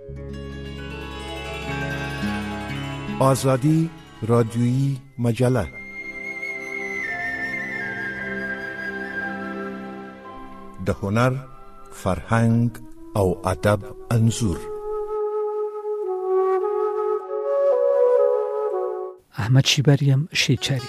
آزادی رادیویی مجله. د هنر، فرهنګ او ادب انځور. احمد شیبریم شیچری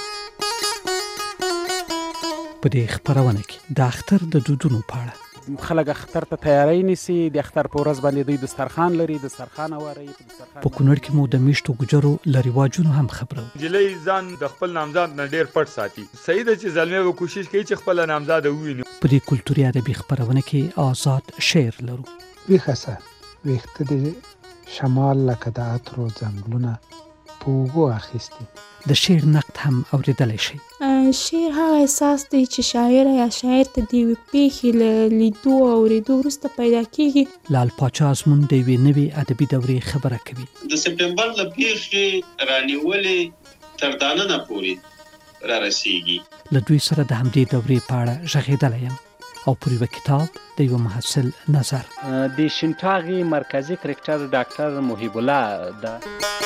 په دې خبرونه کې د اختر د دودونو په اړه خلک اختر ته تیاری نیسي. د اختر په ورځ باندې دوی دسترخوان لري، دسترخوان واري په دسترخوان. په کونړ کې مو د میشتو ګجرو لري واجونو هم خبرو. جلې ځان د خپل نامزاد نه ډیر پټ ساتي. صحیح ده چې زلمه به کوشش کوي چې خپل نامزاد وویني. په دې کلتوري ادبي خبرونه کې آزاد شعر لرو. ویخسه ویخته د شمال لکه د عطرو ځنګلونه په اوږو اخیستي. د شعر نقد هم اوریدلی شي. شعر هغه احساس دی چې شاعر یا شاعر ته د یوې پیښې له لیدو او اورېدو وروسته پیدا کېږي. لال پاچا ازمون د یوې نوې ادبي دورې خبره کوي. د سپټمبر له پیښې رانیولې تر داننه پورې را رسیږي. له دوی سره د همدې دورې په اړه غږېدلی یم او پر یوه کتاب د یوه محصل نظر. د شینټاغي مرکزي کرکټر ډاکټر محیب الله ده.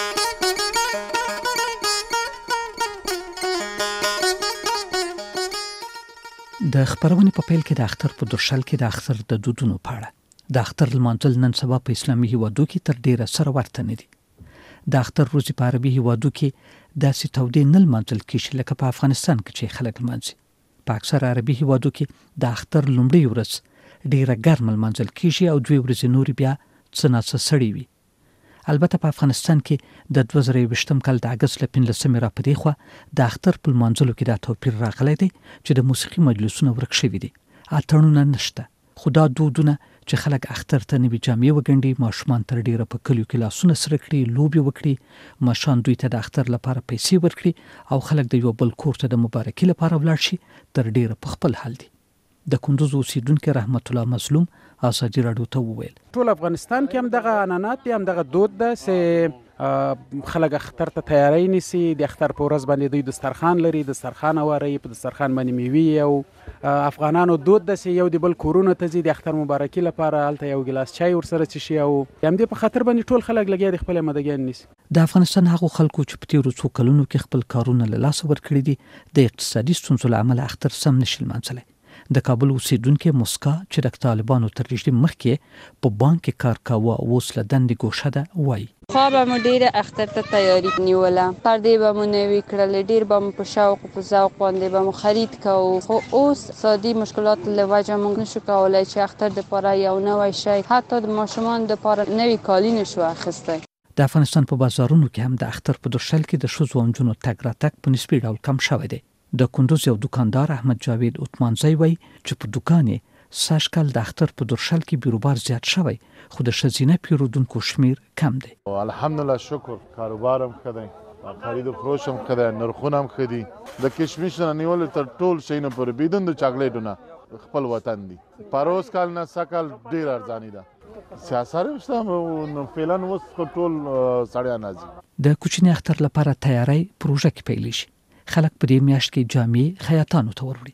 د خبرونې په پیل کې د اختر په درشل کې د اختر د دودونو په اړه. د اختر لمانځل نن سبا په اسلامي هیوادو کې تر ډیره سره ورته نه دي. د اختر ورځې په عربي هیوادو کې داسې تودې نه لمانځل کېږي لکه په افغانستان کې چې خلک لمانځي. په اکثر عربي هیوادو کې د اختر لومړۍ ورځ ډیره ګرمه لمانځل کېږي او 2 ورځې نورې بیا څه ناڅه سړې وي. البته په افغانستان کې د 2020 کال د اگست له 15 را پدې خو د اختر په لمانځلو کې دا توپیر راغلی دی چې د موسیقي مجلسونو ورک شوي دي. اتڼونه نشته. خدا دودونه چې خلک اختر ته نوي جامې وګنډي، ماشومان تر ډیره په کلیو کې لاسونه سره کړي، لوبې وکړي، ماشومان دوی ته د اختر لپاره پیسې ورکړي او خلک د یو بل کور ته د مبارکي لپاره ولاړ شي تر ډیره په خپل حال دي. د کندوز اوسیدونکو رحمت الله مظلوم ازادي راډیو ته وویل ټول افغانستان کې هم دغه عنعنات دي، هم دغه دود ده چې خلک اختر ته تیاری نیسي. د اختر په ورځ باندې دوی دسترخوان لري، دسترخوان واري په دسترخوان باندې میوې او افغانانو دود ده چې یو د بل کورونو ته ځي د اختر مبارکي لپاره، هلته یو ګلاس چای ورسره څښي او همدې په خاطر باندې ټول خلک لګیا دي خپل مدګیان نیسي. د افغانستان هغو خلکو چې په تیرو څو کلونو کې خپل کارونه له لاسه ورکړي دي د اقتصادي ستونزو له امله اختر سم نشي لمانځلی. د کابل اوسیدونکو مسکا چې د طالبانو تر رژیم مخکې په بانک کې کار کاوه او اوس له دندې ګوښه ده وایي. خواب مو ډیره اختر ته تیاری نیوله، پردې به مو نوي کړل، ډیر به مو په شوق او په ذوق باندې به مو خرید کوو. خو اوس اقتصادي مشکلات له وجه موږ نشو کولای چې اختر لپاره یو نوی شی، حتی د ماشومان لپاره نوي کالي نشو اخیستی. د افغانستان په بازارونو کې هم د اختر په درشل کې د ښځو او نجونو تګ راتګ په نسبي ډول کم شوی دی. د کندوز یو دکاندار احمد جاوید عثمانزی وایي چې په دکان یې سږکال د اختر په درشل کې بیروبار زیات شوی، خو د ښځینه پیرودونکو شمیر کم دی. الحمدلله شکر، کاروبار هم ښه دی، خرید و فروش هم ښه دی، نرخونه هم ښه دي. د کشمش نه نیول تر ټول شي نه پورې بدون د چاکلیټونه خپل وطن دی. پروس کال نه سکل ډیر ارزانی ده. سیاست هم فعلا اوس ټول سړیا نازي. د کوچني اختر لپاره تیاری پروژه کې پیل شي. خلک په دې میاشت کې جامې خیاطانو ته وروړي.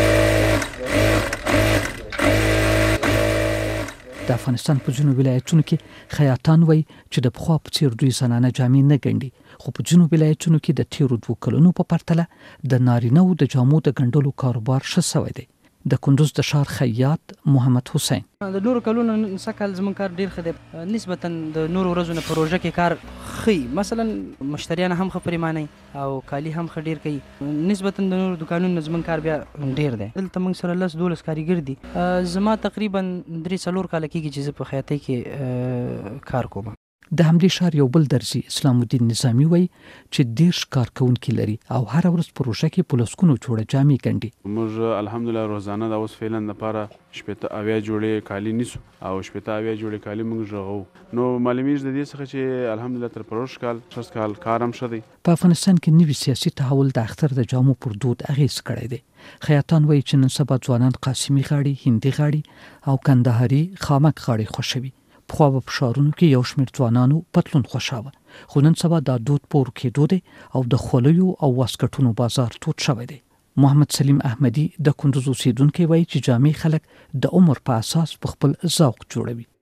د افغانستان په ځینو ولایتونو کې خیاطان وایي چې د پخوا په څیر دوی زنانه جامې نه ګنډي، خو په ځینو ولایتونو کې د تیرو 2 کلونو په پرتله د نارینه‌و د جامو د ګنډلو کاروبار ښه شوی دی. د کندوز د ښار خیاط محمد حسین د نورو کلونو سکل زمون کار ډیر ښه دی، نسبتا د نورو ورځو نه پروژه کې کار ښه، مثلا مشتریان هم ښه پریمانه او کالی هم ښه ډیر کوي، نسبتا د نورو دکانونو زمون کار بیا ډیر دی. دلته موږ سره 10-12 کاریګر دي. زما تقریبا 3-4 کال کېږي چې زه په خیاطۍ کې کار کوم. د همدې ښار یو بل درزي اسلام الدین نظامی وایي چې 10 کارکونکي لري او هر ورځ پروژه کې په لسګونو جوړه جامې ګنډي. موږ الحمدلله روزانه د اوس فعلا لپاره 80 جوړې کالي نیسو او 80 جوړې کالي موږ ژغو. نو معلومیږي د دې څخه چې الحمدلله تر پروژ کال 6 کال کارم شدی. په افغانستان کې نوي سیاسي تحول د اختر د جامو پر دود اغیز کړی دی. خیاطان وایي چې نن سبا ځوانان قاسمي غاړي، هندي غاړي او کندهاري خامک غاړي خوښوي. پخوا په ښارونو کې یو شمېر ځوانانو پتلون خوښاوه، خو نن سبا دا دود په ورکېدو دی او د خولیو او واسکټونو بازار تود شوی دی. محمد سلیم احمدی د کندوز اوسیدونکی وایي چې جامې خلک د عمر په اساس په خپل ذوق جوړوي.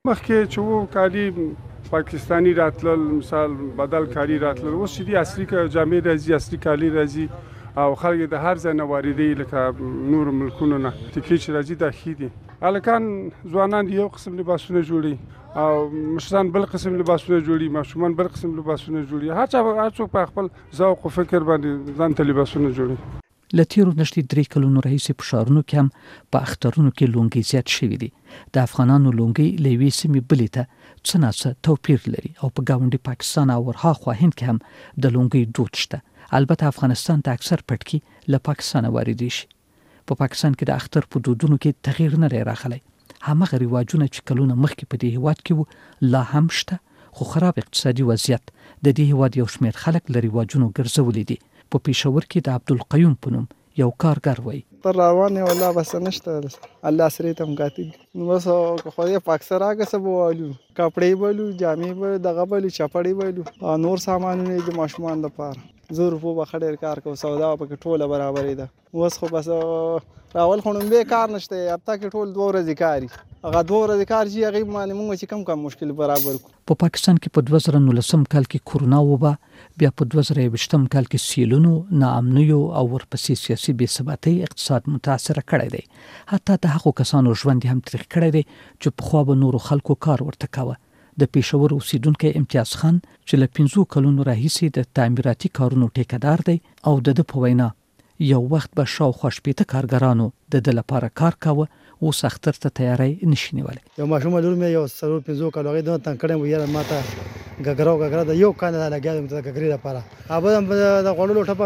مخکې چې وو کالي پاکستانی راتلل مثال بدل کالي راتلل اوس چې دي اصلي جامې راځي اصلي کالي راځي او خلک د هر ځای نه واردوي لکه نور ملکونو نه ټیکې چې راځي دا ښې دي. هلکان ځوانان یو قسم لباسونه جوړي او مشران بل قسم لباسونه جوړي ماشومان بل قسم لباسونه جوړي هر څوک په خپل ذوق او فکر باندې ځان ته لباسونه جوړي. له تیرو نږدې 3 کلونو راهیسې په ښارونو کې هم په اخترونو کې لونګۍ زیات شوي دي. د افغانانو لونګۍ له یوې سیمې بلې ته څه ناڅه توپیر لري او په ګاونډي پاکستان او ورهاخوا هند کې هم د لونګۍ دود شته. البته افغانستان ته اکثر پټکي له پاکستان واردېږي شي. په پاکستان کې د اختر په دودونو کې تغییر نه راغلی. همغه رواجونه چې کلونه مخکې په دې هیواد کې وو لا هم شته خو خراب اقتصادي وضعیت د دې هیواد یو شمېر خلک له رواجونو ګرځولي دي. په پېښور کې د عبدالقیوم په نوم یو کارګر وایي پر روانه والله بس نشته الله سره تم کاتب نو بس خو یې پاکستان راګه سبوالو کپڑے بولو جامې بولو دغه بولو چپړې بولو نور سامانونه د ماشومان لپاره زور په بخډیر کار کو سودا په ټوله برابرې ده اوس خو بس راول خونم به کار نشته هفته کې ټول 2 ورځې کاری هغه 2 ورځې کار چې هغه باندې موږ چې کم مشکل برابر کو. په پاکستان کې په 2019 کال کې کورونا وبا بیا په 2020 کال کې سیلونو ناامنیو او ورپسې سیاسي بې ثباتۍ اقتصاد متاثر کړی دی. حتی د هغو کسانو ژوند هم تریخ کړی دی چې په خوا به نورو خلکو کار ورته کاوه. د پېښور اوسیدونکو امتیاز خان چې له 15 کلونو راهیسې د تعمیراتي کارونو ټیکدار دی او د په وینا یو وخت به شاوخوا 15 کارګرانو د لپاره کار کاوه اوس اختر ته تیاری نشي نیولی. یو ماشوم لور مې یو 15 کالو غي د تن کړم ویره ماته غګراو د یو کان نه لګیا د غګری لپاره اوبه د غوړلو ټپه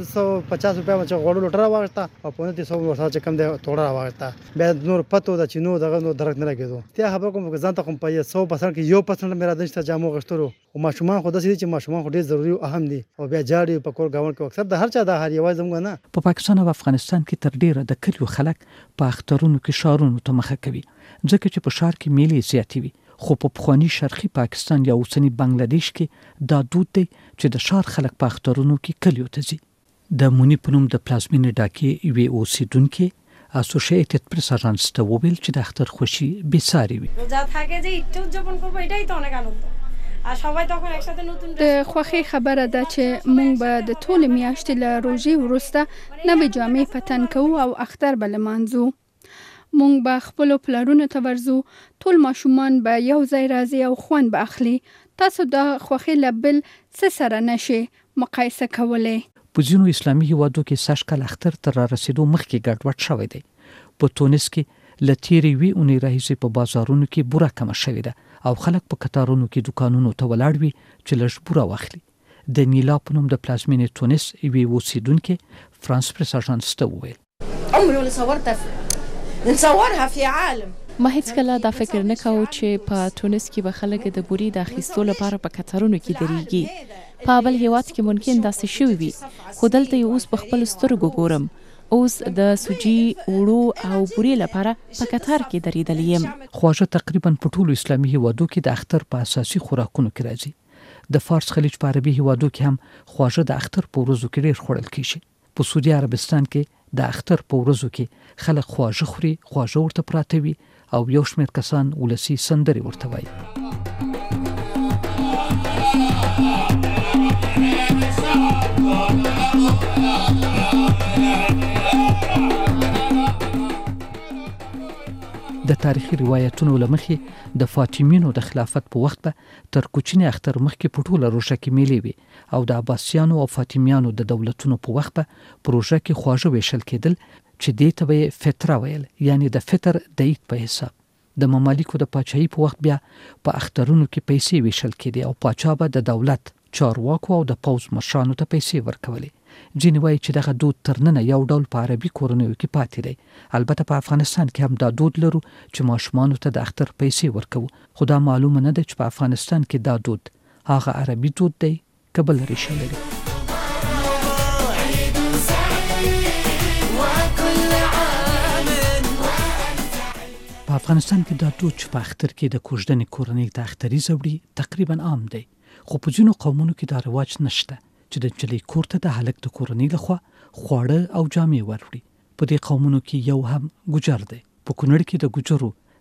2450 روپیا مچ غوړلو ټرا واغتا او په 300 ورته چې کم دی توړه واغتا به نور پتو د چینو دغه نو درک نه لګیدو ته خبر کوم ځان ته کوم په 100% کې 1% میرا دشته جامو غشترو او ماشومان خو د سې چې ماشومان خو ډیر ضروری او اهم دي او بیا جاړي په کور گاون کې اکثر د هر چا د هر یوه زموږ نه. په پاکستان او افغانستان کې تر ډیره د کلیو خلک په اخترونو کې شارونو ته مخه کوي ځکه چې په شار کې میلې زیاتې وي. خو په پخوانی شرقي پاکستان یا اوسنی بنگلاديش کې دا دود دی چې د شار خلک په اخترونو کې کلیو ته ځي. د مونی په نوم د پلازمینې ډاکې وی اوسیدونکو اسوسییټډ پریس اژانس ته وویل چې د اختر خوشي بیساری وي. রোজা থাকে যে একটু উদযাপন করব এটাই তো অনেক আনন্দ আর সবাই তখন একসাথে নতুন د خوخي خبره ده چې مونږ به د ټول میاشتې له روزي ورسته نوې جامې فتن کوو او اختر بل مانځو. مونږ به خپل پلانونو ته ورزو ټول ماشومان به یو ځای راځي او خوان به اخلي. تاسو د خوخي لبل څه سره نشي مقایسه کولای. په ځینو اسلامي هیوادو کې سږکال اختر تر رسیدو مخکې ګډوډ شوی دی. په تونس کې لتیری وی اونې راهیسې په بازارونو کې بوره کم شوی ده او خلک په کتارونو کې دکانونو ته ولاړ وي چې لږ بوره واخلي. د نیلا په نوم د پلازمینې تونس وی اوسیدونکو فرانس پریس اژانس ته وویل عمري ولا نصورها في عالم ما هیڅ کله دا فکر نه کاوه چې په تونس کې به خلک د بوري د اخیستو لپاره په کتارونو کې درېږي. په بل هیواد کې ممکن داسې شوي وي خو دلته اوس په خپل سترګو ګورم. اوس د سوجي وړو او بوري لپاره په کتار کې درېدل یم. خواجه تقریبا په ټولو اسلامي هیوادو کې د اختر په اساسي خوراکونو کې راځي. د فارس خلیج په عربي هیوادو کې هم خواجه د اختر په ورځو کې ډیر خوړل کیږي. په سعودي عربستان کې د اختر په ورځو کې خلک خواجه خوري خواجه ورته پراته وي او یو شمېر کسان ولسی سندري ورته وایي. د تاریخي روایتونو لمخې د فاطمیانو د خلافت په وخت به تر کوچنی اختر مخکې په ټوله روژه کې میلې وي او د عباسیانو او فاطمیانو د دولتونو په وخت به په روژه کې خواږه ویشل کېدل چې دې ته به فطره ویل یعنی د فطر د عید په حساب. د ممالکو د پاچاهۍ په وخت بیا په اخترونو کې پیسې ویشل کېدې او پاچا به د دولت چارواکو او د پوځ مشرانو ته پیسې ورکولې. ځینې وایي چې دغه دود تر ننه یو ډول په عربي کورنیو کې پاتې دی. البته په افغانستان کې هم دا دود لرو چې ماشومانو ته د اختر پیسې ورکوو خو دا معلومه نه ده چې په افغانستان کې دا دود هغه عربي دود دی که بل ریشه لري. په افغانستان کې دا دود چې په اختر کې د کوژدنې کورنۍ ته اختري زوړي تقریبا عام دی خو په ځینو قومونو کې دا رواج نشته چې د نجلۍ کور ته د هلک د کورنۍ لخوا خواړه او جامې وروړي. په دې قومونو کې یو هم ګوجر دی. په کونړ کې د ګوجرو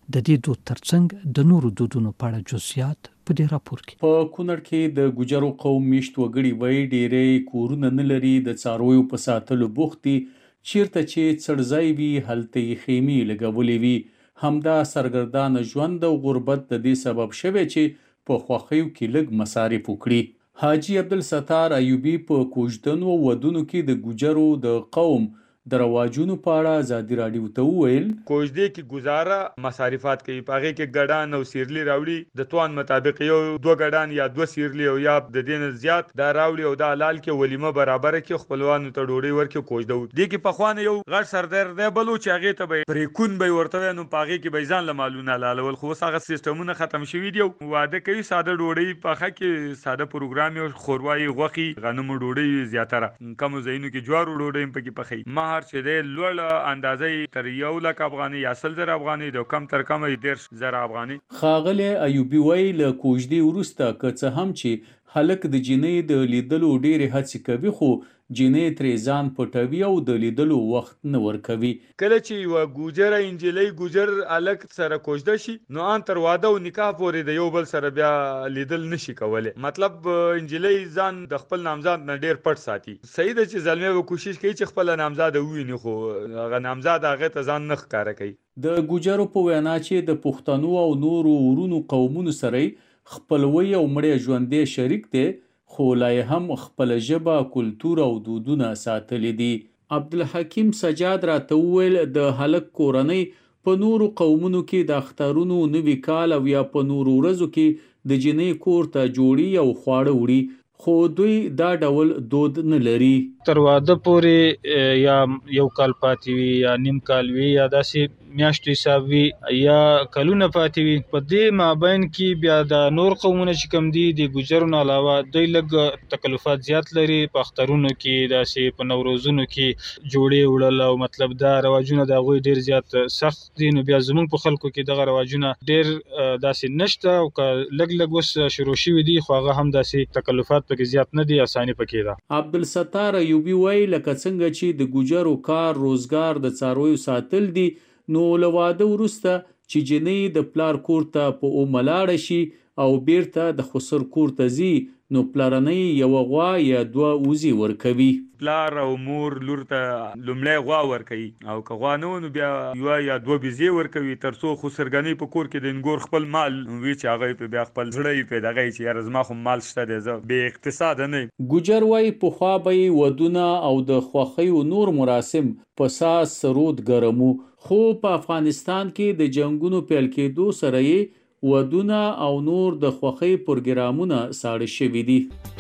د دې دود ترڅنګ د نورو دودونو په اړه جزئیات په دې راپور کې. په کونړ کې د ګوجرو قوم میشت وګړي وایي ډېری کورونه نه لري، د څارویو په ساتلو بوخت دي، چیرته چې څړځای وي هلته یې خیمې لګولې وي. همدا سرګردانه ژوند او غربت د دې سبب شوی چې په خوښیو کې لږ مصارف وکړي. حاجي عبدالستار ایوبي په کوژدنو او ودونو کې د ګوجرو د قوم د رواجونو په اړه ازادي راډیو ته وویل کوژدې کې گزاره مصارفات کوي، په هغې کې ګډان او سیرلي راوړي، د توان مطابق یو 2 ګډان یا 2 سیرلي او یا د دې نه زیات دا راوړي او دا حلال کې ولیمه برابره کې خپلوانو ته ډوډۍ ورکړي. کوژده دې کې پخوانه یو غټ سردار دی بل و چې هغې ته به پرېکون به ورته وایي، نو په هغې کې به ځان له مالونه حلالول، خو اوس هغه سیسټمونه ختم شوي دي. واده کوي ساده ډوډۍ پخه کې ساده پروګرام یې ښوروا یې غوښې غنمو ډوډۍ زیاتره کمو ځایونو کې جوارو ډوډۍ هم پکې پخوي. مهر چې دی لوړ اندازه تر 1 لک افغانۍ یا 100,000 افغانۍ د کم تر کمه 10,000 افغانۍ. ښاغلی ایوبي وایي له کوژدې وروسته که څه هم چې هلک د جینۍ د لیدلو ډېرې هڅې کوي، خو جینۍ ترې ځان پټوي او د لیدلو وخت نه ورکوي. کله چې یوه ګوجره انجلۍ ګوجر هلک سره کوژده شي نو ان تر واده او نکاح پورې د یو بل سره بیا لیدل نشي کولی. مطلب انجلۍ ځان د خپل نامزاد نه ډېر پټ ساتي. صحیح ده چې زلمی به کوشش کوي چې خپله نامزاده وویني، خو هغه نامزاد هغې ته ځان نه ښکاره کوي. د ګوجرو په وینا چې د پښتنو او نورو ورونو قومونو سره خپلوي او مړی ژوندی شریک دی، خو لا یې هم خپله ژبه، کلتور او دودونه ساتلی دي. عبدالحکیم سجاد راته وویل د هلک کورنۍ په نورو قومونو کې د اخترونو، نوي کال او یا په نورو ورځو کې د جینۍ کور ته جوړي او خواړه وړي، خو دوی دا ډول دود نه لري. تر واده پورې یا یو کال پاتې وي یا نیم کال وي یا داسې میاشتو حساب وي یا کلونه پاتې وي. په دې مابین کې بیا د نور قومونه چې کوم دي د ګوجرو نه علاوه دوی لږ تکلفات زیات لري. په اخترونو کې داسې په نوروزونو کې جوړې وړل او مطلب دا رواجونه د هغوی ډېر زیات سخت دي. نو بیا زموږ په خلکو کې دغه رواجونه ډېر داسې نشته او که لږ اوس شروع شوي دي، خو هغه هم داسې تکلفات پکې زیات نه دي، اساني پکې ده. عبدالستار ایوبي وایي لکه څنګه چې د ګوجرو کار روزګار د څارویو ساتل دي، نو له واده وروسته چې جینۍ د پلار کور ته په اومه لاړه شي او بیرته د خسر کور ته ځي، نو پلارنۍ یوه غوا یا 2 وزې ورکوي. پلار او مور لور ته لومړی غوا ورکوي او که غوا نه نو بیا 1 یا 2 بزې ورکوي، تر څو خسرګنۍ په کور کې د انګور خپل مال وي چې هغه په بیا خپل زړه یې په دغه چې یاره زما خو مال شته دی، زه بې اقتصاده نه یم. ګوجر وایي پخوا به یې ودونه او د خوښیو نور مراسم په ساز سرود ګرمو، خو په افغانستان کې د جنګونو پیل کېدو سره یې ودونه او نور د خوښۍ پروګرامونه ساړه شوي دي.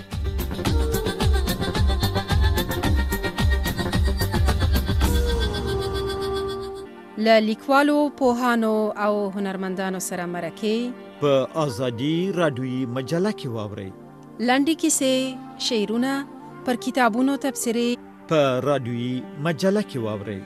له لیکوالو، پوهانو او هنرمندانو سره مرکې په ازادي راډیویي مجله کې واورئ. لنډې کیسې، شعرونه، پر کتابونو تبصرې په راډیویي مجله کې واورئ.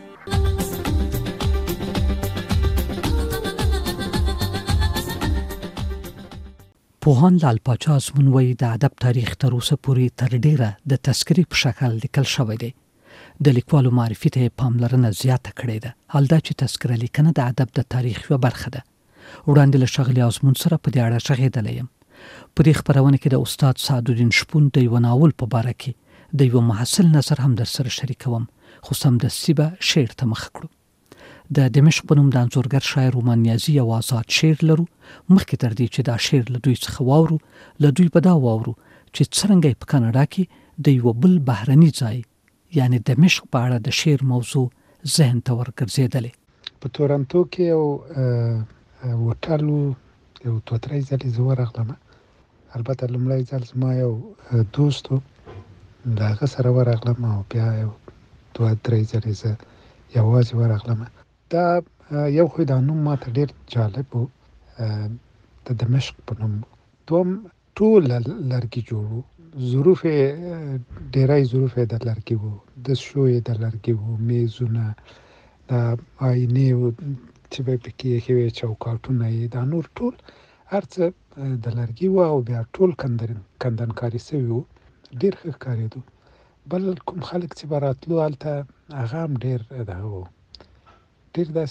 پوهان لال پاچا ازمون وایي د ادب تاریخ تر اوسه پورې تر ډیره د تذکرې په شکل لیکل شوی دی. د لیکوالو معرفي ته پاملرنه زیاته کړې ده. حال دا چې تذکره لیکنه د ادب د تاریخ یوه برخه ده. وړاندې له ښاغلي ازمون سره په دې اړه غږېدلی یم. په دې خپرونه کې د استاد سعدالدین شپون د یوه ناول په باره کې د یوه محصل نظر هم در سره شریکوم، خو سمدستي به شعر ته مخ کړو. د دمشق په نوم د انځورګر شاعر رومان نیازي یو آزاد شعر لرو. مخکې تر دې چې دا شعر له دوی څخه واورو، له دوی به دا واورو چې څرنګه په کاناډا کې د یوه بل بهرني ځای یعنی دمشق په اړه د شعر موضوع ذهن ته ورګرځېدلې. په تورنټو کې یو هوټل یو 2-3 ځلې زه ورغلم. البته لومړی ځل زما یو دوست و، له هغه سره ورغلم او بیا یو 2-3 ځلې زه یوازې ورغلم. دا یو خو دا نوم ماته ډېر جالب و، د دمشق په نوم. دوم ټول لرګي جوړ وو، ظروف ډېری ظروف یې د لرګي وو، دستشو یې د لرګي وو، میزونه، د آینې وو چې به پکې ایښې وې، چوکاټونه یې، دا نور ټول هر څه د لرګي وو او بیا ټول کندنکاري سوي وو. ډېر ښه ښکارېدو. بل کوم خلک چې به راتلو هلته هغه هم ډېر دغه وو، ډېر داسې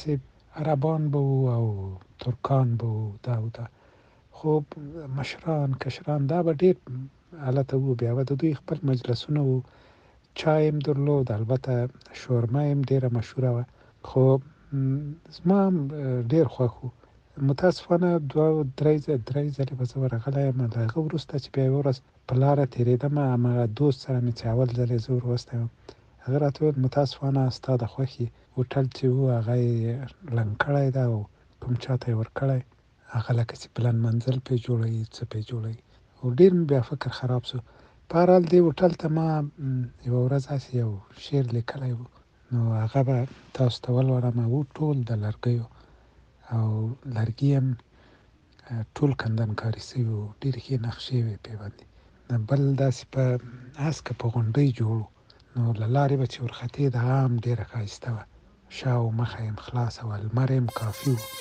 عربان به او ترکان به دا او دا. خو مشران کشران دا به ډېر حالت وو. بیا به د دوی خپل مجلسونه وو، چای هم درلود، البته شورمه هم ډېره مشهوره وه. خو زما هم ډېر خوښ وو. متاسفانه درې ځلې به زه ورغلی یم. له هغه وروسته چې بیا یوه ورځ په لاره تېرېدم، همغه دوست سره مې چې اول ځل یې زه ور وستی وم، هغه راته وویل متاسفانه ستا د خوښې هوټل چې و هغه یې لنګ کړی ده او کوم چا ته یې ورکړی، هغه لکه چې پلن منزل پرې جوړوي، څه پرې جوړوي. او ډېر مې بیا فکر خراب شو. په هر حال دې هوټل ته ما یوه ورځ هسې یو شعر لیکلی و، نو هغه به تاسو ته ولولم. و ټول د لرګیو او لرګي هم ټول کندنکاري شوي وو، ډېرې ښې نقشې وې پرې باندې. بل داسې په هسکه په غونډۍ جوړ و، نو له لارې به چې ورختېده هغه هم ډېره ښایسته وه. شا او مخه یې هم خلاصه وه، لمر یې هم کافي و.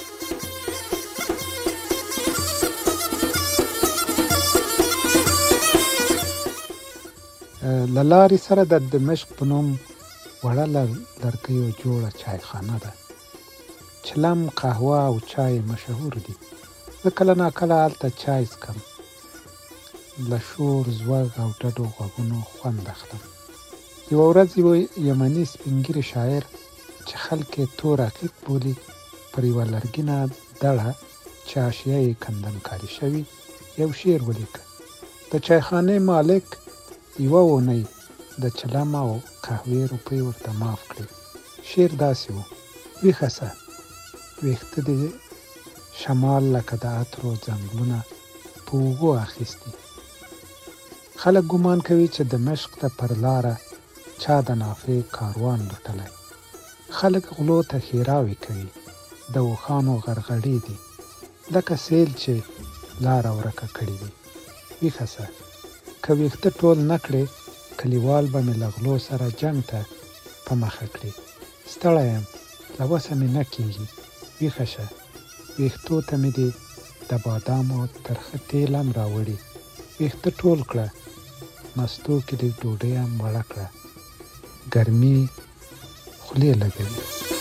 له لارې سره د دمشق په نوم وړه له لرګیو جوړه چایخانه ده. چلم، قهوه او چای مشهور دي. زه کله ناکله هلته چای څکم، له شور، زوږ او ډډو غوږونو خوند اخلم. یوه ورځ یو یمني سپین ږیري شاعر چې خلک یې تور عقیق بولي، پر یوه لرګینه دړه چې حاشیه یې کندنکاري شوي یو شعر ولیکه. د چایخانې مالک یوه اونۍ د چلم او قهوې روپۍ ورته معاف کړې. شعر داسې و: ویښه سه، ویښته دې شمال لکه د عطرو ځنګلونه په اوږو اخیستي. خلک ګمان کوي چې دمشق ته پر لاره چا د نافې کاروان لوټلی. خلک غلو ته ښېراوې کوي، د اوښانو غرغړې دي لکه سیل چې لاره ورکه کړې وي. ویښه سه، که ویښته ټول نه کړې، کلیوال به مې له غلو سره جنګ ته په مخه کړي. ستړی یم، له وسه مې نه کېږي. ویښه شه، ویښتو ته مې دې د بادامو ترخه تیل هم راوړي. ویښته ټول کړه، مستو کې دې ډوډۍ هم وړه کړه، ګرمي خولې لګوي.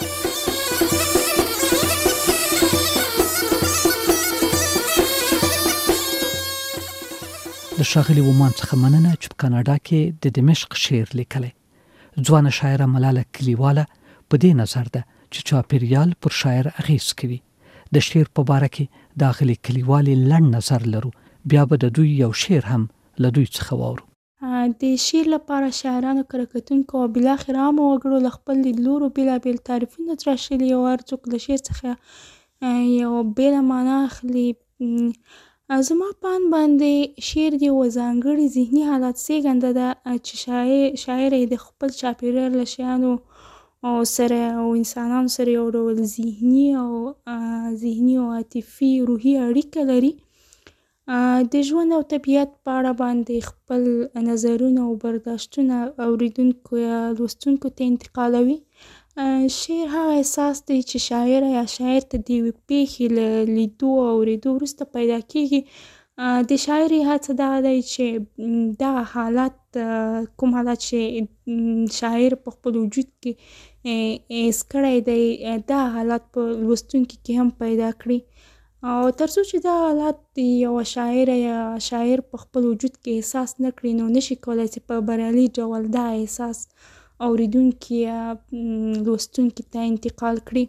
د ښاغلي ومان څخه مننه چې په کاناډا کې د دمشق شعر لیکلی. ځوانه شاعره ملاله کلیواله په دې نظر ده چې چاپېریال پر شاعر اغیز کوي. د شعر په باره کې د اغلي کلیوالې لنډ نظر لرو، بیا به د دوی یو شعر هم له دوی څخه واورو. د شعر لپاره شاعرانو، کره کتونکو او بالاخره عامو وګړو له خپل لیدلورو بېلابېل تعریفونه تراشلي او هر څوک له شعر څخه یوه بېله معنا اخلي. زما په اند باندې شعر د یوه ځانګړي ذهني حالت زېږنده ده چې شاعر یې د خپل چاپېریال له شیانو سره او انسانانو سره یو ډول ذهني او عاطفي روحي اړیکه لري. د ژوند او طبیعت په اړه باندې خپل نظرونه او برداشتونه اوریدونکو یا لوستونکو ته انتقالوي. شعر هغه احساس دی چې شاعر یا شاعر ته د یوې پېښې له لیدو او اورېدو وروسته پیدا کېږي. د شاعر هڅه دغه دی چې دغه حالت، کوم حالت چې شاعر په خپل وجود کې حس کړی دی، دغه حالت په لوستونکي کې هم پیدا کړي. او تر څو چې دا حالت یوه شاعره یا شاعر په خپل وجود کې احساس نه کړي، نو نشي کولی چې په بریالي ډول دا احساس اوریدونکي یا لوستونکي ته انتقال کړي.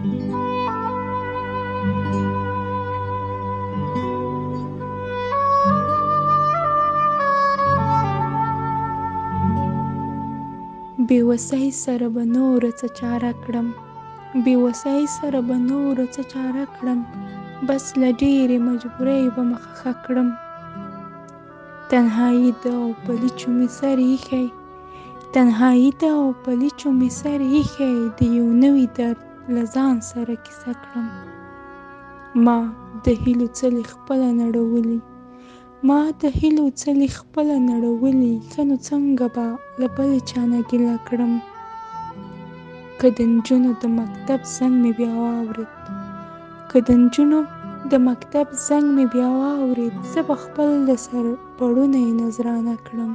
بې وسۍ سره به نوره څه چاره کړم، بې وسۍ سره به نوره څه چاره کړم، بس له ډېرې مجبورۍ به مخه ښه کړم. تنهایي ده او په لیچو مې سر ایښی، تنهایي ده او په لیچو مې سر ایښی، د یو نوي درد له ځان سره کیسه کړم. ما د هیلو څلې خپله نړولي، ما د هیلو څلې خپله نړولي، ښه نو څنګه به له بلې چا نه ګیله کړم. که د نجونو د مکتب زنګ مې بیا واورېد، که د نجونو د مکتب زنګ مې بیا واورېد، زه به خپل د سر پړونه یې نذرانه کړم.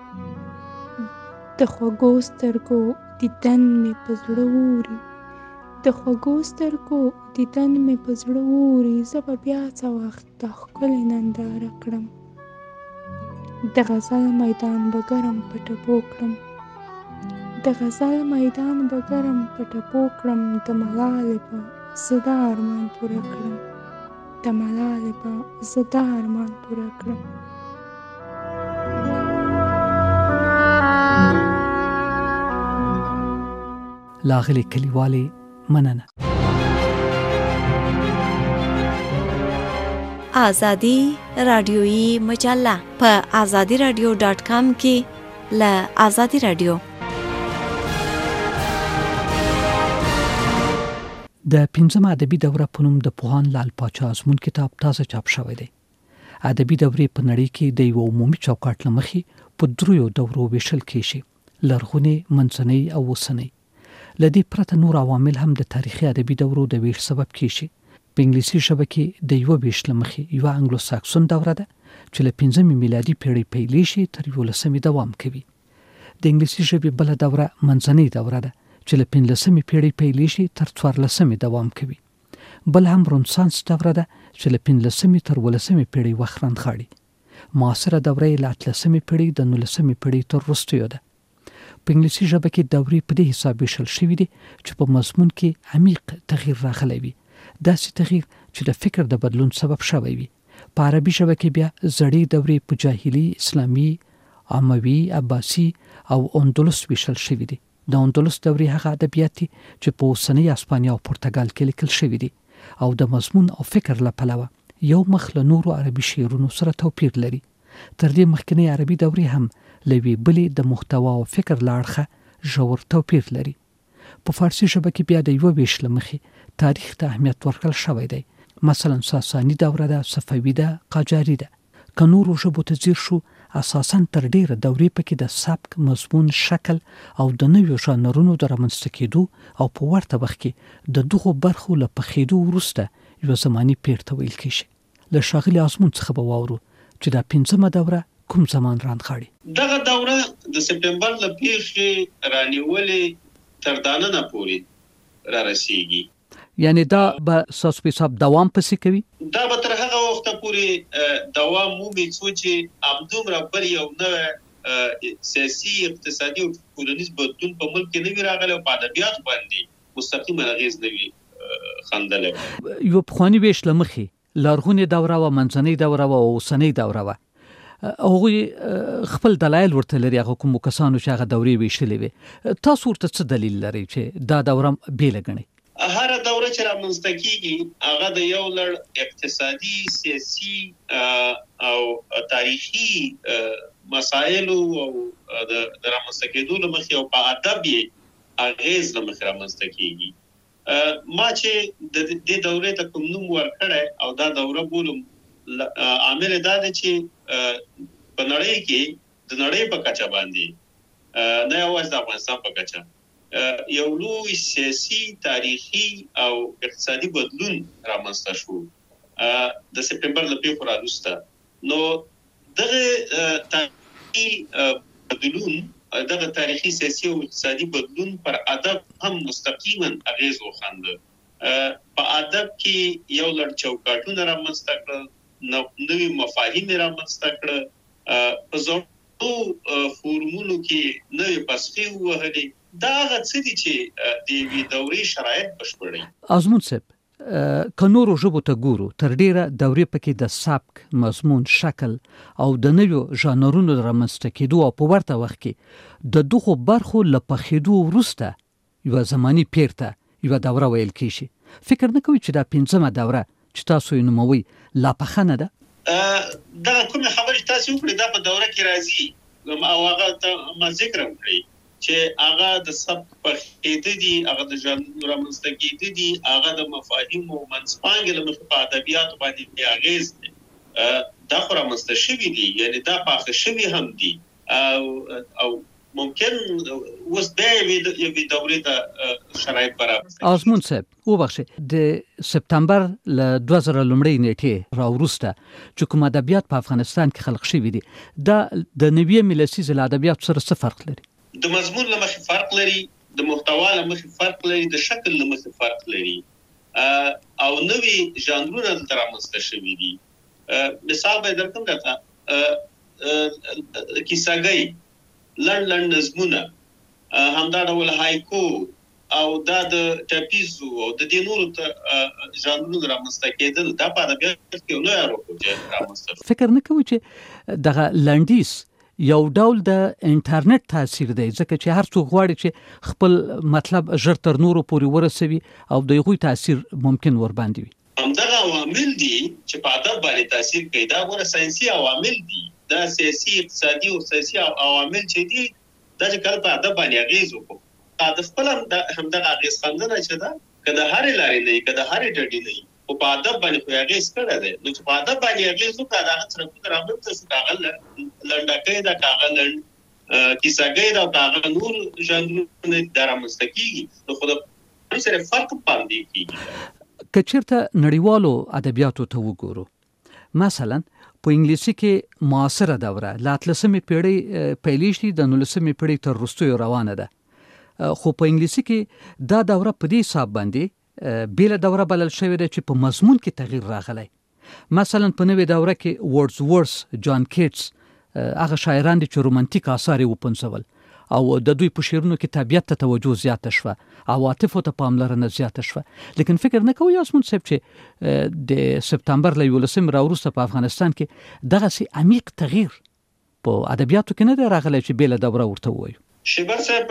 د خوږو سترګو دیدن مې په زړه اوري، د خوږو سترګو دیدن مې په زړه اوري، زه به بیا څه وخت دا ښکلې ننداره کړم. د غزل میدان به ګرم په ټپو کړم، د غزل میدان به ګرم په ټپو کړم، د ملالې به زه دا ارمان پوره کړم، د ملالې به زه دا ارمان پوره کړم. لاغلي کلیوالې مننه. آزادی رادیویی مجله په azadiradio.com کې له آزادی رادیو. د 5مه ادبي دوره په نوم د پوهاند لال پاچا ازمون کتاب تازه چاپ شوی دی. ادبي دورې په نړۍ کې د یو عمومي چوکاټ له مخې په دریو دورو ویشل کېږي: لرغونې، منځنۍ او اوسنۍ. له دې پرته نور عوامل هم د تاریخي ادبي دورو د ویش سبب کېږي. په انګلیسي ژبه کې د یو ویش له مخې یو انګلو ساکسون دوره ده چې له 5مې میلادي پیړۍ پیلې شي تر 11مې دوام کوي. د انګلیسي ژبې بل دوره منځنۍ دوره ده چې له 15مې پیړۍ پیلې شي تر 14مې دوام کوي. بل هم رنسانس دوره ده چې له 15مې تر 18مې پیړۍ وخت رانغاړي. معاصره دوره یې له 18مې پیړۍ د 19مې پیړۍ تر وروستیو ده. په انګلیسي ژبه کې دورې په دې حساب ویشل شوي دي چې په مضمون کې عمیق تغییر راغلی وي، داسې تغییر چې د فکر د بدلون سبب شوی وي. په عربي ژبه کې بیا زړې دورې په جاهلي، اسلامي، اموي، عباسي او اندلس ویشل شوي دي. د اندلس دورې هغه ادبیات دي چې په اوسنۍ اسپانیا او پرتګال کې لیکل شوي دي او د مضمون او فکر له پلوه یو مخ له نورو عربي شعرونو سره توپیر لري. تر دې مخکنی عربي دورې هم لوي بلې د محتوا او فکر لاړخه ژور توپیر لري. په فارسی ژبه کې بیا د یو ویش له مخې تاریخ ته اهمیت ورکړل شوی دی. مثلا ساساني دوره ده، صفوي ده، قاجاري ده. که نورو ژبو ته ځیر شو، اساساً تر ډیره دورې پکې د سبک، مضمون، شکل او د نویو ژانرونو د رامنځته کېدو او په ورته وخت کې د دغو برخو له پخېدو وروسته یو زماني پیر ته ویل کېږي. له ښاغلي ازمون څخه به واورو چې دا 5مه دوره کوم زمان رانغاړي. دغه دوره د سپټمبر له پیښې رانیولې تر داننه پورې را رسیږي. یعنی دا به ساسو په حساب دوام پسې کوي؟ دا به تر هغه وخته پورې دوام مومي چې همدومره بل یو نوی سیاسي، اقتصادي او ټولنیز بدلون په ملک کې نه وي راغلی او په ادبیاتو باندې مستقیمه اغېز نه وي ښندلی. یو پخواني ویش له مخې لرغونې دوره وه، منځنۍ دوره وه او اوسنۍ دوره وه. هغوی خپل دلایل ورته لري، هغه کومو کسانو چې هغه دورې ویشلې وي. تاسو ورته څه دلیل لرئ چې دا دوره بیله ګڼئ؟ هر دوره چې رامنځته کیږي هغه د یو لړ اقتصادي، سیاسي او تاریخي مسایلو او د رامنځته کېدو له مخې او په ادب یې اغېز له مخې رامنځته کیږي. ما چې د دې دورې ته کوم نوم ورکړی او دا دوره بولم، عامل دا دی چې په نړۍ کې د نړۍ په کچه باندې نه یوازې د افغانستان په کچه یو لوی سیاسي، تاریخي او اقتصادي بدلون رامنځته شو د سپټمبر له پیښو راوروسته. نو دغه تاریخي بدلون، دغه تاریخي، سیاسي او اقتصادي بدلون پر ادب هم مستقیما اغېز وښنده. په ادب کې یو لړ چوکاټونه رامنځته کړل، نوي مفاهیم رامنځته کړل، په زړو فورمونو کې نوې پسخې ووهلې. دا هغه څه دي چې د یوې دورې شرایط بشپړوي. ازمون صاحب، که نورو ژبو ته ګورو، تر ډیره دورې پکې د سبک، مضمون، شکل او د نویو ژانرونو د رامنځته کېدو او په ورته وخت کې د دغو برخو له پخېدو وروسته یوه زماني پیر ته یوه دوره ویل کېږي. فکر نه کوئ چې دا 5مه دوره چې تاسو یې نوموئ لا پخه نه ده؟ دغه کومې خبرې چې تاسو وکړې دا په دوره کې راځي او هغه ما ذکر وکړئ چې هغه د سبک پخېده دي، هغه د ژانرونو رامنځته کېده دي، هغه د مفاهیمو منځپانګې له مخې په ادبیاتو باندې اغېز دی. دا خو رامنځته شوي دي، یعنې دا پاخه شوي هم دي او ممکن اوس بیا یوې دورې ته شرایط برابر. ازمون صاحب وبخښئ، د سپتمبر له 2000 لومړۍ نیټې راوروسته چې کوم ادبیات په افغانستان کې خلق شوي دي، دا د نوې ملي لسیزې له ادبیاتو سره څه فرق لري؟ د مضمون له مخې فرق لري، د محتوا له مخې فرق لري، د شکل له مخې فرق لري او نوې ژانرونه دلته رامنځته شوي دي. مثال به درکړم درته کیسهګۍ، لنډ نظمونه، همدا ډول هایکو او دا د ټاپیزو او د دې نورو ژانرونو رامنځته کېدل دا په ادبیات کې یو لوی رول رامنځته. فکر نه کوئ چې دغه لنډیز یو ډول د انټرنیټ تاثیر دی، ځکه چې هر څوک غواړي چې خپل مطلب ژر تر نورو پورې ورسوي او د هغوی تاثیر ممکن ور باندې وي. همدغه عوامل دي چې په ادب باندې تاثیر کوي. دا غوړه ساينسي عوامل دي، دا سیاسي، اقتصادي او سیاسي عوامل چې دي دا چې کله په ادب باندې اغیز وکړي. ادب خپل همدغه اغیز خندنه چې دا کله هرې لارې نه کله هرې ډډې نه او په ادب باندې خو اغیز کړی دی. نو چې په ادب باندې اغیز وکړه دا څنګه رامنځته شو، هغه لنډکۍ دا هغه لنډ کیسهګۍ دا هغه نور ژانرونه رامنځته کیږي. نو خو د سره فرق باندې کیږي. که چېرته نړیوالو ادبیاتو ته وګورو، مثلا په انګلیسي کې معاصره دوره له 18مې پیړۍ پیلېږي د 19مې پیړۍ تر وروستیو روانه ده، خو په انګلیسي کې دا دوره په دې حساب باندې بیله دوره بلل شوې ده چې په مضمون کې تغییر راغلی. مثلا په نوې دوره کې ورډزورث، جان کیټس هغه شاعران دي چې رومانتیک آثار یې وپنځول او د دوی په شعرونو کې طبیعت ته توجه زیاته شوه، عواطفو ته پاملرنه زیاته شوه. لیکن فکر نه کوئ یاسمون صاحب چې د سپتمبر له 11 راوروسته په افغانستان کې دغسې عمیق تغییر په ادبیاتو کې نه دی راغلی چې بیله دوره ورته ووایو؟ شیبر صاحب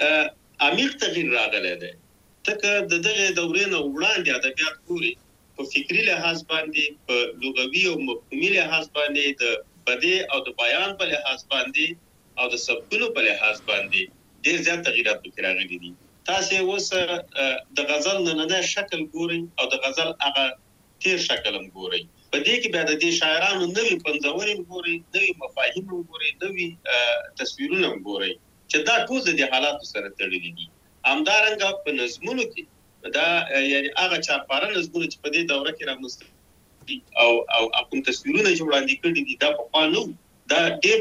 عمیق تغییر راغلی دی. تکه د دغه دورې نه وړاندې ادبیات ګوري په فکری لحاظ باندې، په لغوي او مفهومي لحاظ باندې، د بدیع او د بیان په لحاظ باندې او د سبکونو په لحاظ باندې ډېر زیات تغیرات پکې راغلي دي. تاسو اوس د غزل نننی شکل ګورئ او د غزل هغه تیر شکل هم ګورئ. په دې کې بیا د دې شاعرانو نوې پنځورې ګورئ، نوې مفاهیم ګورئ، نوې تصویرونه ګورئ چې دا ټول د حالاتو سره تړلي دي. همدارنګه په نظمونو کې دا یعنی هغه چاپاره نظمونه چې په دې دوره کې رامنځته او کوم تصویرونه چې وړاندې کړي دي دا په قانون دا ډېر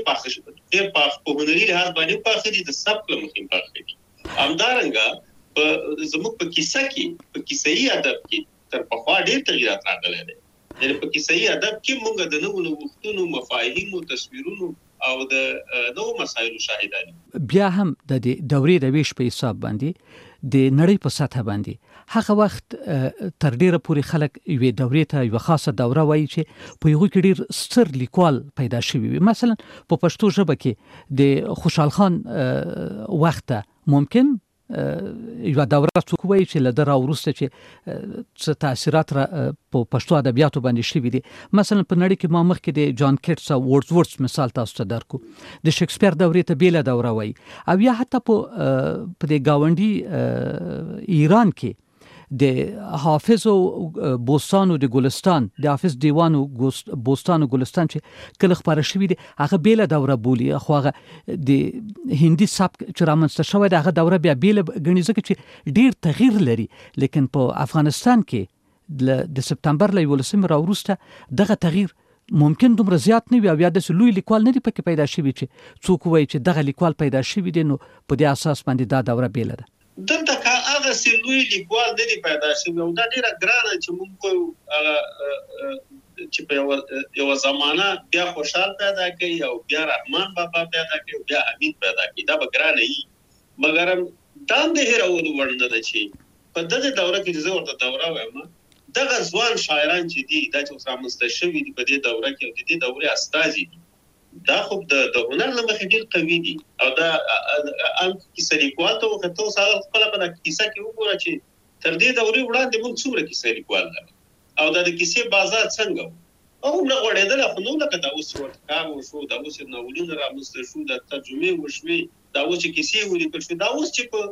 په هنري لحاظ باندې پاخه دي، د سبک له مخې پاخه دي. همدارنګه په زموږ په کیسه کې په کیسه‌ایي ادب کې تر پخوا ډېر تغیرات راغلي دي. یعنی په کیسه‌ایي ادب کې موږ د نوو وختونو مفاهیمو، تصویرونو او د نوو مسایلو شاهدان. بیا هم د دورې د ویش په حساب باندې د نړۍ په سطح باندې هغه وخت تر ډیره پورې خلک یوې دورې ته یوه خاصه دوره وایي چې په هغوی کې ډېر ستر لیکوال پیدا شوي وي. مثلا په پښتو ژبه کې د خوشحال خان وخت ته ممکن یوه دوره څوک وایي چې له ده راوروسته چې څه تاثیرات په پښتو ادبیاتو باندې شوي دي. مثلا په نړۍ کې ما مخکې د جان کیټس او ورډزورث مثال تاسو ته درکو، د شکسپیر دورې ته بیله دوره وایي، او یا حتی په دې ګاونډي ایران کې د حافظ او بوستان او د ګلستان، د حافظ دیوان او بوستان او ګلستان چې کله خپاره شوي دي هغه بیله دوره بولي، خو هغه د هندي سبک چې رامنځته شوی دی هغه دوره بیا بیله ګڼي ځکه چې ډېر تغییر لري. لیکن په افغانستان کې د سپتمبر له 11 راوروسته دغه تغییر ممکن دومره زیات نه وي او یا داسې لوی لیکوال نه دي پکې پیدا شوي چې څوک وایي چې دغه لیکوال پیدا شوي دی نو په دې اساس باندې دا دوره بیله ده. دلته که هغه سي لوی لیکوال نه دي پیدا شوي او دا ډېره ګرانه چې موږ چې په یوه زمانه بیا خوشحال پیدا کوي او بیا رحمان بابا پیدا کوي او بیا حمید پیدا کوي، دا به ګرانه وي. مګر دا هم د هېرولو وړ نه ده چې په دغه دوره کې چې زه ورته دوره وایم دغه ځوان شاعران چې دي دا چې اوس رامنځته شوي دي په دې دوره کې او د دې دورې استازي دي، دا خو د هنر له مخې ډېر قوي دي. او دا کیسه لیکوال ته وکړه اوس هغه خپله په کیسه کې وګوره چې تر دې دورې وړاندې موږ څومره کیسه لیکوال لرو او دا د کیسې بازار څنګه و او نه غوړېدله، خو نو لکه دا اوس ورته کار وشو، دا اوس ناولونه رامنځته شو، دا ترجمې وشوې، دا اوس چې کیسې ولیکل شوې، دا اوس چې په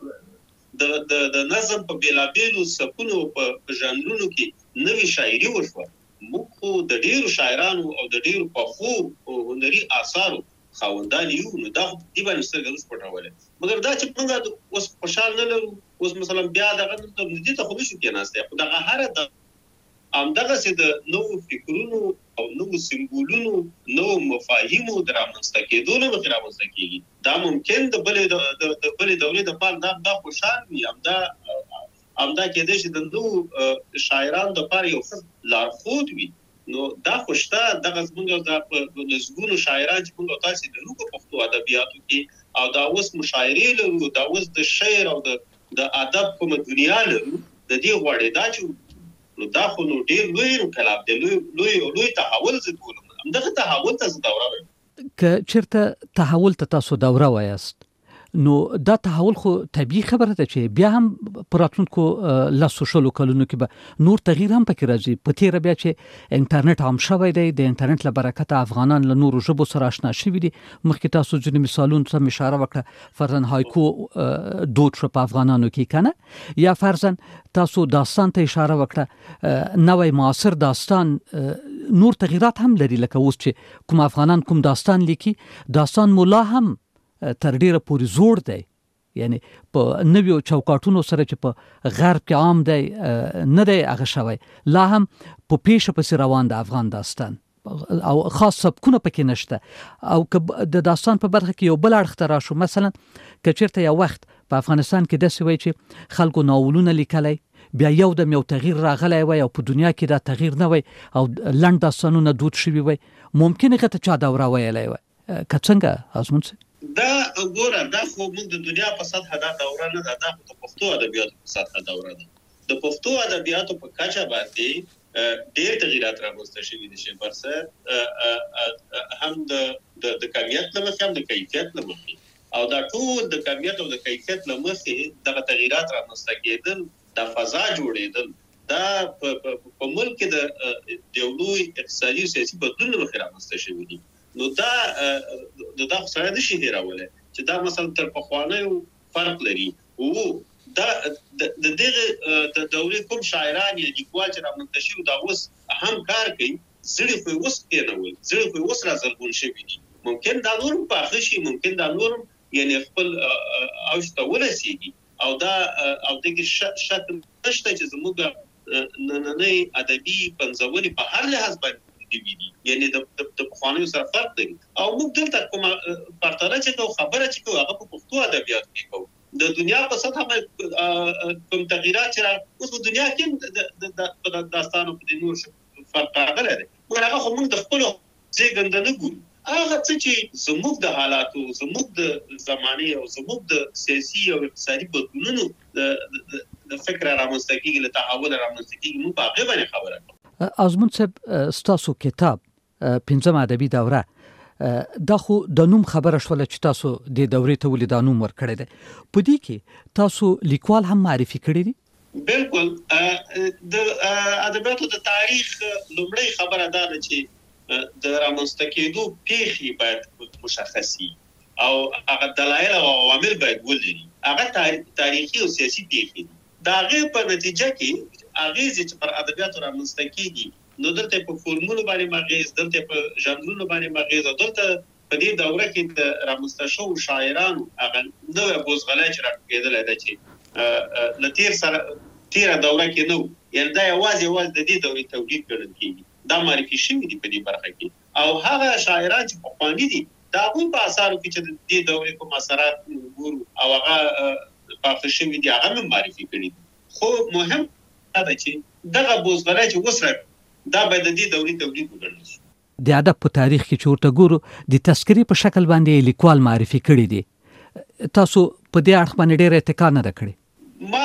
د نظم په بېلابېلو څپونو په ژانرونو کې نوې شاعري وشوه. موږ خو د ډېرو شاعرانو او د ډېرو پخو هنري آثارو خاوندان یو، نو دا دې باندې سترګه نشو پټولی. مګر دا چې موږ اوس خوشحال نه لرو، اوس مثلا بیا دغه دې ته خو نشو کېناستی، خو دغه هره همدغسې د نوو فکرونو او نوو سمبولونو نوو مفاهیمو د رامنځته کېدو نه مخکې رامنځته کېږي. دا ممکن د بلې دورې دپاره دا خوشحال وي، همدا کېدای شي د نوو شاعرانو دپاره یو ښه لارښود وي. نو دا خو شته، دغه زموږ د لسګونو شاعران چې موږ او تاسې لرو په پښتو ادبیاتو کې، او دا اوس مشاعرې لرو، دا اوس د شعر او د ادب کومه دنیا لرو، د دې غواړې دا چې نو دا خو نو ډېر لوی انقلاب دی، لوی تحول زه بولم. همدغه تحول ته زه دوره وایم. که چېرته تحول ته تاسو دوره وایاست، نو دا تحول خو طبیعي خبره ده چې بیا هم په راتلونکو لسو شلو کلونو کې به نور تغییر هم پکې راځي. په تېره بیا چې انټرنیټ عام شوی دی، د انټرنیټ له برکته افغانان له نورو ژبو سره اشنا شوي دي. مخکې تاسو ځینې مثالونو ته اشاره وکړه، فرضاً هایکو دود شو په افغانانو کې کنه، یا فرضاً تاسو داستان ته اشاره وکړه، نوی معاصر داستان نور تغییرات هم لري. لکه اوس چې کوم افغانان کوم داستان لیکي، داستان مولا هم تر ډیره پورې زوړ دی، یعنی په نویو چوکاټونو سره چې په غرب کې عام دی نه دی هغه شوی، لا هم په پیشه پسې روان د افغان داستان او خاص سبکونه پکې نشته. او که د داستان په برخه کې یو بل اړخ ته راشو، مثلا که چېرته یو وخت په افغانستان کې داسې وای چې خلکو ناولونه لیکلی، بیا یو دم یو تغییر راغلی وای او په دنیا کې دا تغییر نه وای او لنډ داستانونه دود شوي وای، ممکن هغه ته چا دوره ویلی وای. که څنګه آزمون صاحب؟ دا ګوره، دا خو موږ د دنیا په سطحه دا دوره نه ده، دا خو د پښتو ادبیاتو په سطحه دوره ده. د پښتو ادبیاتو په کچه باندې ډېر تغییرات رامنځته شوي دي، شیبر صاحب، هم د کمیت له مخې هم د کیفیت له مخې، او دا ټول د کمیت او د کیفیت له مخې دغه تغییرات رامنځته کېدل، د فضا جوړېدل، دا په ملک کې د یو لوی اقتصادي او سیاسي بدلون له مخې رامنځته شوي دي. نو دا خو سړی نشي هېرولی چې دا مثلا تر پخوانیو فرق لري. او دا د دغه د دورې کوم شاعران یا لیکوال چې رامنځته شوي دا اوس هم کار کوي، زړي خو یې اوس کېنول، زړي خو یې اوس رازرغون شوي دي. ممکن دا نور هم پاخه شي، ممکن دا نور هم یعنې خپل اوج ته ورسېږي، او دغه شک نشته چې زموږ نننۍ ادبي پنځونې په هر لحاظ باندې یعنی د پخوانیو سره فرق دی. او موږ دلته کومه پرتله چې کوو، خبره چې کوو، هغه په پښتو ادبیاتو کې کوو. د دنیا په سطحه باندې کوم تغییرات چې اوس په دنیا کې د داستانو په نور فرق راغلی دی، مګر هغه خو موږ د خپلو زېږنده نه ګورو. هغه څه چې زموږ د حالاتو، زموږ د زمانې او زموږ د سیاسي او اقتصادي بدلونونو د فکر رامنځته کېږي، له تحول رامنځته کېږي، موږ په هغې باندې خبره کوو. آزمون صاحب، ستاسو کتاب پنځم ادبي دوره، دا خو د نوم خبره شوله چې تاسو د دورې ته ولې دا نوم ورکړی دی. په دې کې تاسو لیکوال هم معرفي کړی دی؟ بالکل. د ادبیاتو د تاریخ لومړی خبره دا ده چې د رامنځته کېدو پیښې باید مشخصي او هغه دلایل او عوامل باید ولري. هغه تاریخي او سیاسي پیښې دي. د هغې په نتیجه کې اغیزې چې پر ادبیاتو رامنځته کېږي، نو دلته په فورمونو باندې اغیز، دلته په ژانرونو باندې اغیز، او دلته په دې دوره کې د رامنځته شوو شاعرانو هغه نوی بوزغلی چې راټوکېدلی ده چې له تېره دوره کې نه و، یعنې دا یوازې د دې دورې تولید ګڼل کېږي. دا معرفي شوي دي په دې برخه کې، او هغه شاعران چې پخواني دي د هغوی په اثارو کې چې د دې دورې کوم اثرات ګورو او هغه پاخه شوي دي، هغه هم معرفي کړي دي. خو مهم دا ده چې دغه بوزغلی چې اوس دا باید د دې دورې تولید وګڼل شي. د ادب په تاریخ کې چې ورته ګورو، د تذکرې په شکل باندې لیکوال معرفي کړي دي. تاسو په دې اړخ باندې ډېره اتکا نه ده کړې؟ ما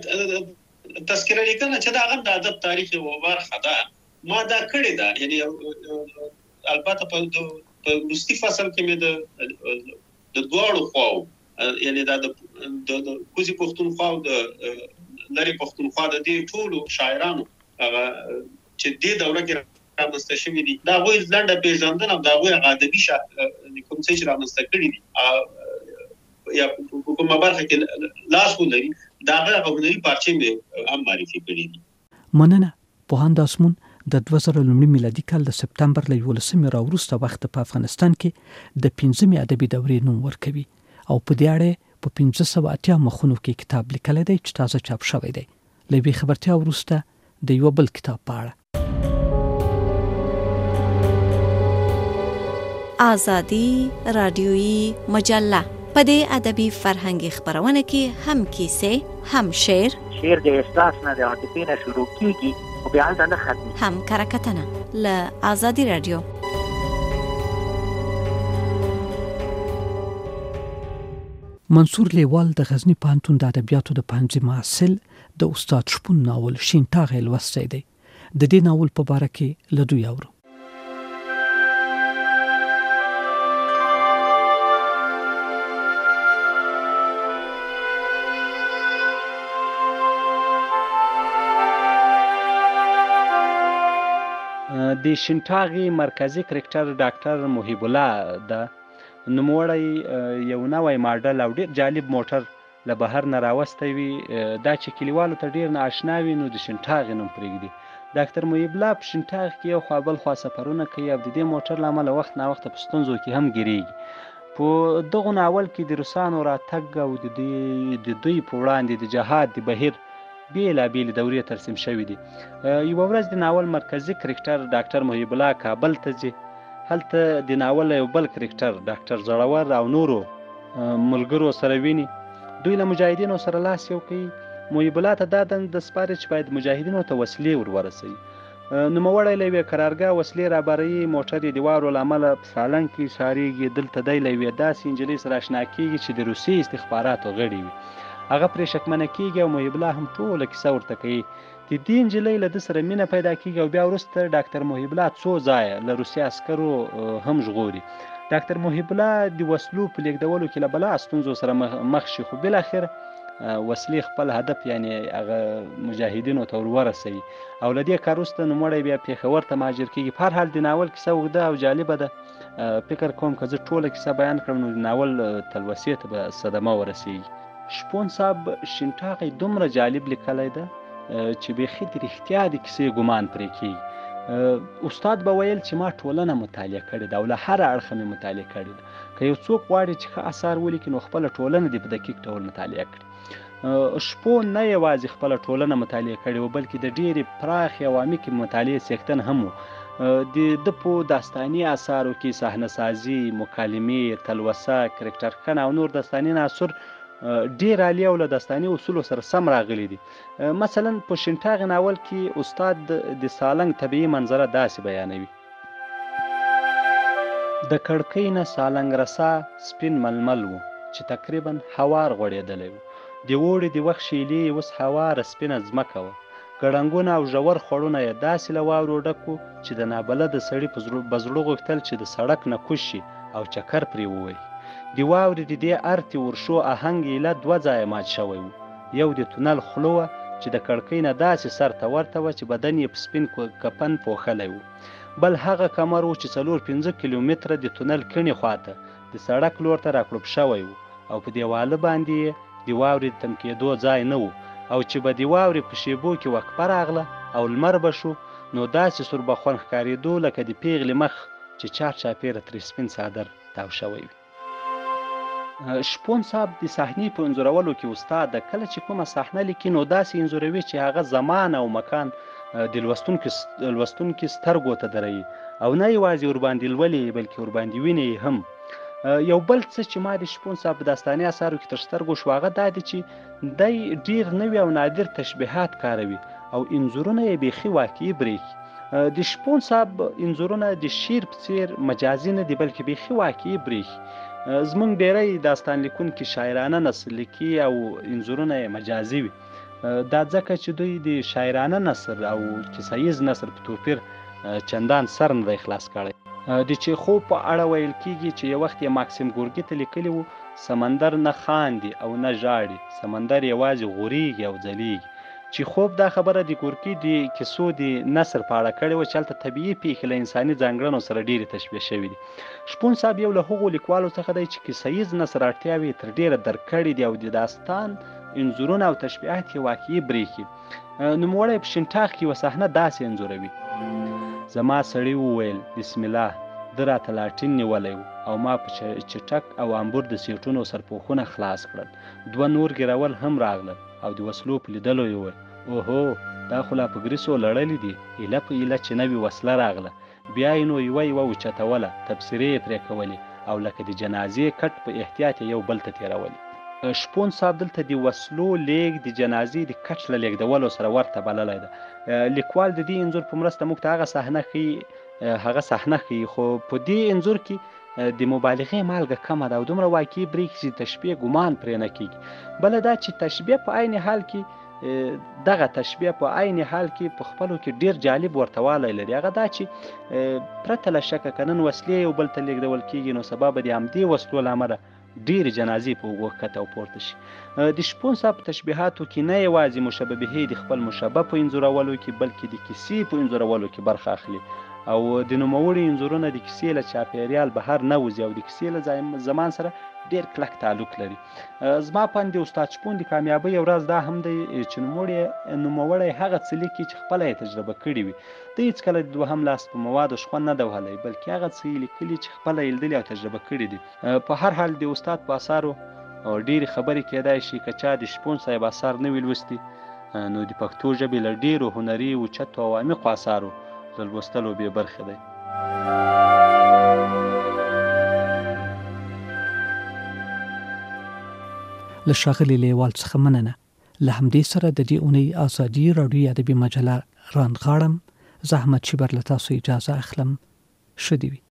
د تذکره لیکنه چې دا هغه د ادب تاریخ یوه برخه ده، ما دا کړې ده. یعنې البته په وروستي فصل کې مې د دواړو خواو، یعنې دا د کوزي پښتونخوا او د لرې پښتونخوا د دې ټولو شاعرانو هغه چې دې دوره کې رامنځته شوي دي، د هغوی لنډه پېژندنه او د هغوی هغه ادبي کوم څه چې رامنځته کړي دي یا په کومه برخه کې لاس ولري، د هغه هنري پارچې مې هم معرفي کړي دي. مننه. پوهاند آسمون د 2000 میلادي کال د سپتمبر له 11 راوروسته وخت په افغانستان کې د 15 ادبي دورې نوم ورکوي او په دې اړه په 1580 مخونو کې کتاب لیکلی دی چې تازه چاپ شوی دی. له دې خبرتیا وروسته د یو بل کتاب په اړه. آزادی رادیویی مجله په دې ادبي فرهنګي خبرونه کې هم کیسې، هم شعر د احساس نه د عاطفې نه شروع کیږي او بیا هلته نه ختمي، هم کرکټنه له آزادی رادیو. منصور لیوال د غزنی پوهنتون د ادبیاتو د پوهنځي محصل د استاد شپون ناول شینټاغې لوستی دی. د دې ناول په باره کې له دوی اورو. د شینټاغې مرکزی کرکټر ډاکټر محیب الله ده. نوموړی یو نوی ماډل او ډېر جالب موټر له بهر نه راوستی وي. دا چې کلیوالو ته ډېر نااشنا وي نو د شینټاغې نوم پرېږدي. ډاکټر محیب الله په شینټاغ کې یو خوا بل خوا سفرونه کوي او د دې موټر له امله وخت ناوخته په ستونزو کې هم ګیرېږي. په دغو ناول کې د روسانو راتګ او د دوی په وړاندې د جهاد د بهیر بېلابېلې دورې ترسیم شوي دي. یوه ورځ د ناول مرکزي کرکټر ډاکټر محیب الله کابل ته ځي. هلته د ناول یو بل کرکټر ډاکټر زړور او نورو ملګرو سره ویني. دوی له مجاهدینو سره لاس یو کوي. محیب الله ته دا دنده سپاري چې باید مجاهدینو ته وسلې ور ورسوي. نوموړی له یوې قرارګاه وسلې راباروي. موټر یې د واورو له امله په سالنګ کې ښارېږي. دلته دی له یوې داسې نجلۍ سره اشنا کېږي چې د روسي استخباراتو غړي وي. هغه پرې شکمنه کېږي او محیب الله هم ټوله کیسه ورته کوي. د دې نجلۍ له ده سره مینه پیدا کېږي او بیا وروسته ډاکټر محیب الله څو ځایه له روسي عسکرو هم ژغوري. ډاکټر محیب الله د وسلو په لیږدولو کې له بلا ستونزو سره مخ شي، خو بالاخره وسلې خپل هدف یعنې هغه مجاهدینو ته ور ورسوي او له دې کار وروسته نوموړی بیا پېښور ته مهاجر کېږي. په هر حال د ناول کیسه اوږده او جالبه ده. فکر کوم که زه ټوله کیسه بیان کړم نو د ناول تلوسې ته به صدمه ورسېږي. شپون صاحب شینټاغې دومره جالب لیکلی ده چې بیخي د رښتیا د کیسې ګمان پرې کېږي. استاد به ویل چې ما ټولنه مطالعه کړې ده او له هر اړخه مې مطالعه کړې ده. که یو څوک غواړي چې ښه اثار ولیکي نو خپله ټولنه دې په دقیق ډول مطالعه کړي. شپون نه یوازې خپله ټولنه مطالعه کړې وه بلکې د ډېرې پراخې او عمیقې مطالعې څښتن هم و. د ده په داستاني اثارو کې صحنه سازي، مکالمې، تلوسه، کرکټرخنه او نور داستاني عناصر ډېر عالي او له داستاني اصولو سره سم راغلي دي. مثلا په شینټاغې ناول کې استاد د سالنګ طبیعي منظره داسې بیانوي: د کړکۍ نه سالنګ رسا سپین ململ و چې تقریبا هوار غوړېدلی و. د اوړي د وخت شیلې اوس هواره سپینه ځمکه وه. ګړنګونه او ژور خوړونه یې داسې له واورو ډک و چې د نابلده سړي په زړه غوښتل چې د سړک نه کوز شي او چکر پرې ووهي. د واورې د دې ارتې ورشو آهنګ ایله 2 ځایه مات شوی و. یو د تونل خوله وه چې د کړکۍ نه داسې سر ته ورته وه چې بدن یې په سپین کفن پوښلی و. بل هغه کمر و چې 4-5 کیلومتره د تونل کڼې خواته د سړک لور ته راکړوب شوی و او په دیواله باندې یې د واورې د تم کېدو ځای نه و. او چې به د واورې په شیبو کې وقفه راغله او لمر به شو نو داسې سوربخون ښکارېدو لکه د پیغلې مخ چې چارچاپېره ترې سپین څادر تاو شوی وي. شپون صاحب د صحنې په انځورولو کې استاد ده. کله چې کومه صحنه لیکي نو داسې انځوروي چې هغه زمان او مکان د لوستونکي سترګو ته دروي او نه یوازې ورباندې لولي بلکې ورباندې ویني هم. یو بل څه چې ما د شپون صاحب په داستاني اثارو کې تر سترګو شو هغه دا دی چې دی ډېر نوي او نادر تشبیهات کاروي او انځورونه یې بیخي واقعي برېښي. د شپون صاحب انځورونه د شعر په څېر مجازي نه دي بلکې بیخي واقعي برېښي. زمونږ ډېری داستان لیکونکي شاعرانه نثر لیکي او انځورونه یې مجازي وي. دا ځکه چې دوی د شاعرانه نثر او کیسه ییز نثر په توپیر چندان سر نه دی خلاص کړی. د چیخوف په اړه ویل کېږي چې یو وخت یې ماکسیم ګورکي ته لیکلي وو: سمندر نه خاندي او نه ژاړي، سمندر یوازې غوریږي او ځلیږي. چیخوف دا خبره د ګورکي د کیسو د نثر په اړه کړې وه چې هلته طبیعي پېښې له انساني ځانګړنو سره ډېرې تشبیه شوي دي. شپون صاحب یو له هغو لیکوالو څخه دی چې کیسه ییز نثر اړتیاوې تر ډېره درک کړي دي او د داستان انځورونه او تشبیهات یې واقعي برېښي. نوموړی په شینټاغ کې یوه صحنه داسې انځوروي: زما سړي وویل بسم الله، ده راته لاټین نیولی و او ما په چټک او امبور د سیټونو سرپوښونه خلاص کړل. 2 نور ګیرول هم راغلل او د وسلو په لیدلو یې وویل: اوهو دا خو لا په ګریسو لړلې دي، ایله په ایله چې نوې وسله راغله، بیا یې نو یوه اوچتوله، تبصرې یې پرې کولې او لکه د جنازې کټ په احتیاط یو بل ته تېرولې. شپون صاحب دلته د وسلو لیږد د جنازې د کټ له لیږدولو سره ورته بللی ده. لیکوال د دې انځور په مرسته موږ ته هغه صحنه ښیي، خو په دې انځور کې د مبالغې مالګه کمه ده او دومره واقعي برېښي چې تشبیه ګمان پرې نه کېږي. بله دا چې تشبیه په عین حال کې دغه تشبیه په عین حال کې په خپلو کې ډیر جالب ورته والی لري. هغه دا چې پرته له شکه که نن وسلې یو بل ته لیږدول کېږي نو سبا به د همدې وسلو له امله ډېرې جنازې په اوږو ښکته او پورته شي. د شپون صاحب په تشبیهاتو کې نه یوازې مشبهې د خپل مشبه په انځورولو کې بلکې د کیسې په انځورولو کې برخه اخلي او د نوموړي انځورونه د کیسې له چاپېریال بهر نه وځي او د کیسې له زمان سره ډېر کلک تعلق لري. زما په اند د استاد شپون د کامیابۍ یو راز دا هم دی چې نوموړی هغه څه لیکي چې خپله یې تجربه کړي وي. دی هېڅکله د دوهم لاس په موادو شخوند نه دی وهلی، بلکې هغه څه یې لیکلي چې خپله یې لیدلي او تجربه کړي دي. په هر حال د استاد په اثارو ډېرې خبرې کېدای شي که چا د شپون صاحب اثار نه وي لوستي نو د پښتو ژبې له ډېرو هنري اوچتو او عمیقو اثارو له لوستلو بې برخې دی. له ښاغلي لیوال څخه مننه. له همدې سره د دې اونۍ ازادي راډیو ادبي مجله رانغاړم. زه احمد شیبر له تاسو اجازه اخلم. ښه دې وي.